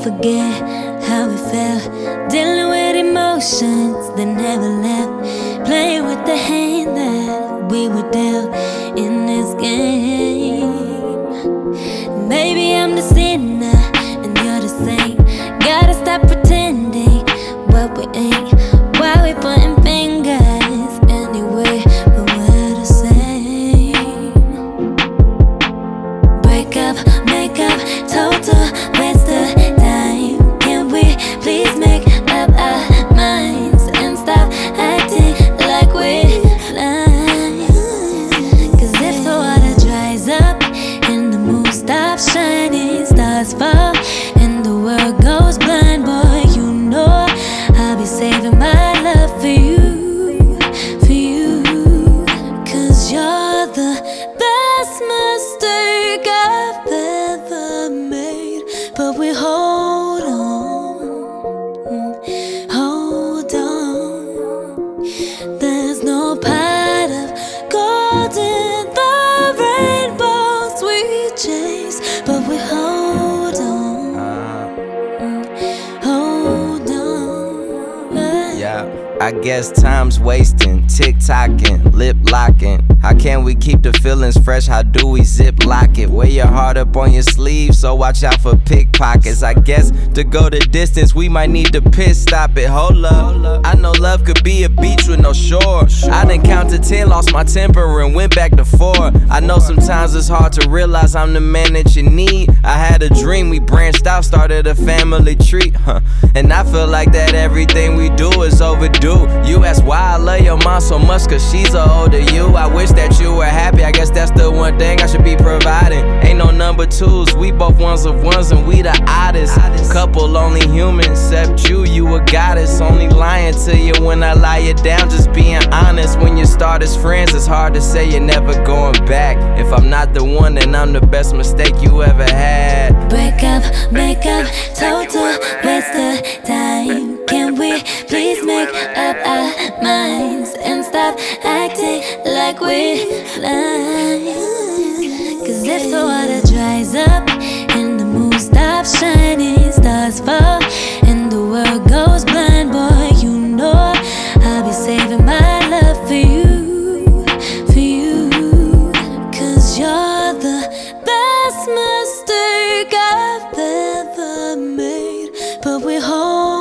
forget how we felt, dealing with emotions that never left, playing with the hand that we were dealt in this game. Maybe I'm the sinner and you're the saint. Gotta stop pretending what we ain't. Why we pointing fingers anyway when we're the same? Break up, make up, total waste of time. Can we please make up our minds and stop acting like we're blind? Cause if the water dries up and the moon stops shining, stars fall and the world goes blind, boy, you know I'll be saving my love for you, for you. Cause you're the best mistake I've ever made. But we hold on. There's no pot of gold in the rainbows we chase, but we hold on, hold on. Yeah, I guess time's wasting, tick-tocking, lip-locking. How can we keep the feelings fresh? How do we zip-lock it? Wear your heart up on your sleeve, so watch out for pickpockets. I guess to go the distance, we might need to pit stop it. Hold up, I know love could be a beach with no shore. I done counted 10, lost my temper and went back to 4. I know sometimes it's hard to realize I'm the man that you need. I had a dream, we branched out, started a family tree, and I feel like that everything we do is overdue. You ask why I love your mom so much, cause she's older you. I wish that you were happy, I guess that's the one thing I should be providing. Ain't no number twos, we both ones of ones and we the oddest couple, only human except you a goddess. Only lying to you when I lie you down, just being honest. When you start as friends, it's hard to say you're never going back. If I'm not the one, then I'm the best mistake you ever had. Break up, make up, total waste of time. Can we please make up our minds and stop acting like we're blind? Cause if the water dries up and the moon stops shining, stars fall and the world goes blind, boy, you know I'll be saving my love for you, for you. Cause you're the best mistake I've ever made. But we hold